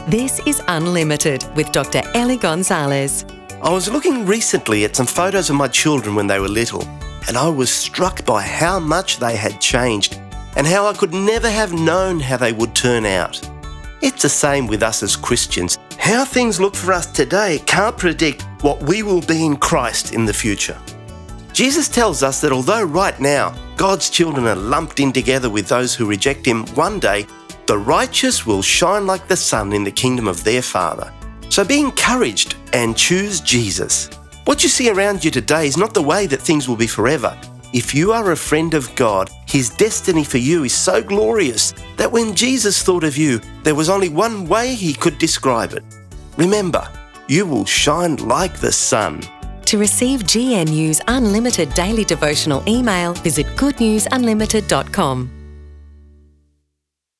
This is Unlimited with Dr. Ellie Gonzalez. I was looking recently at some photos of my children when they were little, and I was struck by how much they had changed and how I could never have known how they would turn out. It's the same with us as Christians. How things look for us today can't predict what we will be in Christ in the future. Jesus tells us that although right now God's children are lumped in together with those who reject Him, one day the righteous will shine like the sun in the kingdom of their Father. So be encouraged and choose Jesus. What you see around you today is not the way that things will be forever. If you are a friend of God, His destiny for you is so glorious that when Jesus thought of you, there was only one way He could describe it. Remember, you will shine like the sun. To receive GNU's Unlimited daily devotional email, visit goodnewsunlimited.com.